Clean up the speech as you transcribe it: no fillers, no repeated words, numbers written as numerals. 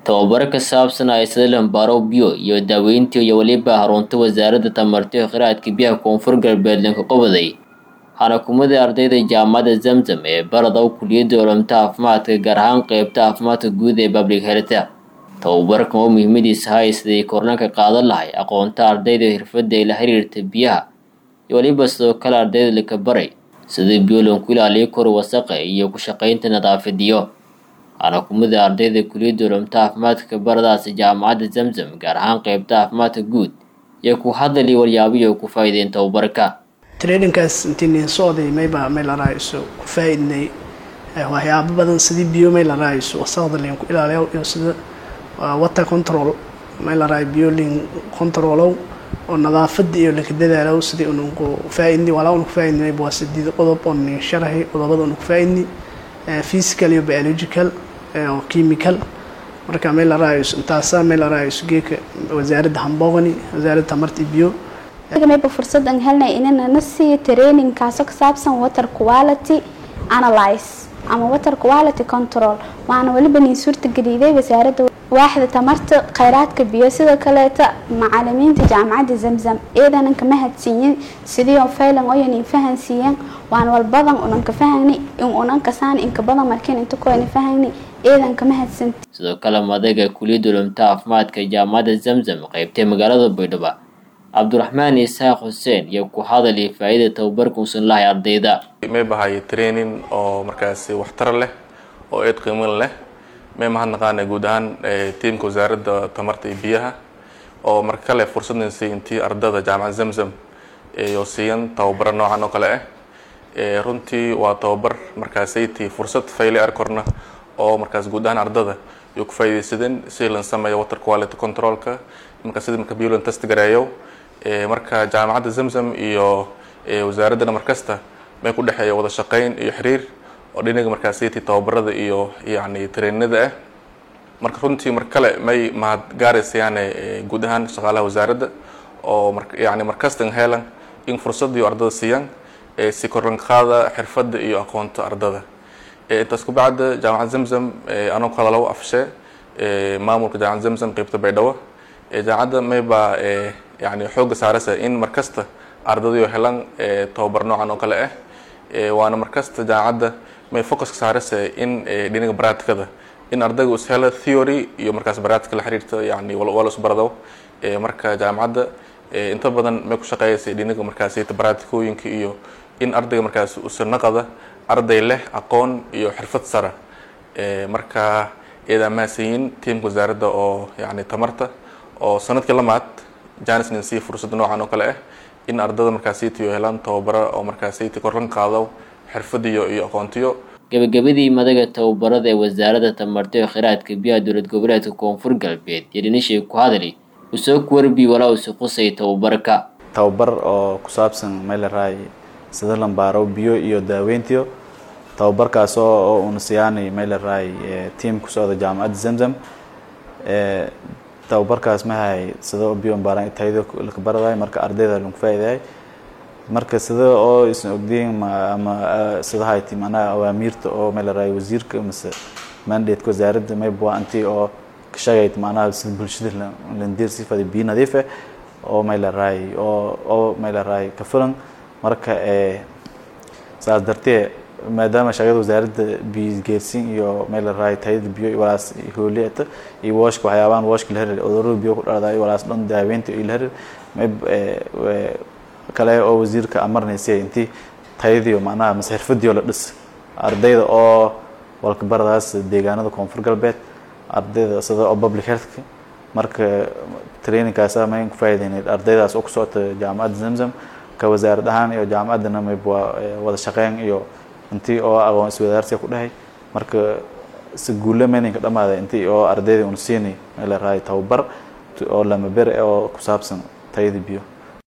tababar ka saabsan ay sida baro biyo iyo daaweynta iyo waliba xarunta wasaaradda tamarta iyo kheyraadka biyaha koonfur galbeed ka qabaday xanakumada ardayda jaamacadda Zamzam ee barada kulliyadda culuumta caafimaadka gaar ahaan qaybta caafimaadka guud ee public health tababarkan oo muhiimadiisa hay sidii kornaanka qaadan lahay aqoonta ardayda xirfadda ee la xiriirta biyaha iyo waliba sidoo kale ardayda la baray sida biyo loo ilaaliyo kor wasaqda iyo ku shaqaynta nadaafadiyo xanakumada ardayda kulliyadda culuumta caafimaadka baradaas jaamacadda Zamzam gaar ahaan qaybta caafimaadka guud iyo ku hadlay waryaabo ku faa'iideyn tababarka training-kaas intii socday mayba meel raayso ku faa'iidnay waxyaabo badan sidii biyo meel raayso wasaqda leen ku ilaaliyo iyo sida water control meel raay biyo leen control oo nadaafada iyo la dadaalo sidii uu ku faa'iidnay wala uu ku faa'iidnay baa sidii qodob oo sharaxay qodobada uu ku faa'iidnay physical iyo biological oo chemical marka meel raayso intaasa meel raayso geeka wasaaradda Hamboogani wasaaradda tamarta biyo mayba fursad aan helnay inaan nasi training kaas oo saabsan water quality analysis ama water quality control waana waliba in suurta geliday wasaaradda waaxda tamarta kheyraadka biyo sidoo kale macallimiinta jaamacadda Zamzam eedan ka mahadsiin sidii oo faylan oo inay fahansiiyeen waan walbadan oo ka fahanay in ka saan in ka badan markeen inta ko inay fahanay eedan ka mahadsan sidoo kale madaga kulliyadda culuumta caafimaadka jaamacadda Zamzam qaybta magaalada Baydhabo Abdurrahman Isaaq Hussein iyo ku hadalay faa'iidada tababarka usan lahay ardayda may bahay training oo markaas waxtar leh oo eed qiimo leh may mahadnaqaan guud ahaan teamka wasaaradda tamarta biyaha oo marka kale fursad siintii ardayda jaamacadda Zamzam iyo siiyaan tababar noocan oo kale runtii waa tababar markaas ay fursad fayle arkorna oo markaas guud ahaan ardayda iyo ku faa'iideysadeen si la sameeyo water quality control-ka marka biyo la test gareeyo marka jaamacadda Zamzam iyo wasaaradda markasta may ku dhaxeeyo wada shaqeyn iyo xiriir oo dhinaca markaas ay tababarada iyo yaani traininada marka runtii mar kale may mahad gaarayaan guud ahaan shaqaalaha wasaaradda oo yaani markasta helan in fursad iyo ardayda siiyaan si koran qaada xirfadda iyo aqoonta ardayda intaas ku bacda jaamacadda Zamzam anoo kala law afshe maamulka jaamacadda Zamzam qaybta Baydhabo jaamacadda mayba يعني حوج سعرسة إن مركزته أرضي وحلان توبر نوعا وكلا وأنا مركزته جاعدة ما يفوكس سعرسة إن دينك برات كذا إن أرضي وسهلة ثيوري يو مركز برات كل حريرته يعني ولا سبردو مركز جامعة أنت بدن ما يكون شقيس دينك مركزية برات كو ينكي يو إن أرضي مركز وسرنا كذا أرضي له أقون يو حرفة سرة مركز إذا ما سين تيم وزارة أو يعني تمرته أو سنة كلمات جانس نسي فرصة نوعا وكلا إن أرداد مركزيتي وهلان توبرة أو مركزيتي كورن قاضو حرفديو iyo aqoontiyo gabagabadii madaga tababarada wasaaradda tamarta iyo kheyraadka biyaha dowlad goboleedka koonfur galbeed yarinishay ku hadlay usoo warbi walaa usoo qosay tababar oo ku saabsan meel raay sida lambaro biyo iyo daaweyntiyo tababarkaas oo uu siyaanay meel raay team ku soo jaamacadda Zamzam tababarkaas ma hay sida biyo baaran tayada la baraday marka ardayda lagu faa'iiday marka sida oo isna ogdeen ama sida hayti mana awaamirta oo meel raay wasiirka mise mandate wasaaradda may buu anti oo ka shaqeeyay mana sida bulshada la ndir sifada biyo nadiif oo meel raay oo meel raay ka furan marka saas dartee maadaama shaqada wasaaradda biyo geersin iyo meel raay tayada biyo walaas hooliyada iyo washka waxyaabaan washka la heray oo biyo ku dhacday walaas dhan daaweynta iyo la heray kale oo wasiirka amarnaysay intii tayadiyo macnaha masxirfadiyo la dhis ardayda oo walka baradaas deegaanada koonfur galbeed ardayda sida oo public health marka training-kaas ma in ku faa'iideynay ardaydaas oo ku socota jaamacadda Zamzam ka wasaaradda ahaan iyo jaamacadda may wada shaqeyn iyo intii oo aqoon iswadaarsi ku dhahay marka si guul leh ka dhamaaday intii oo ardayda uu siinay meel raay tababar oo lama ber oo ku saabsan tayada biyo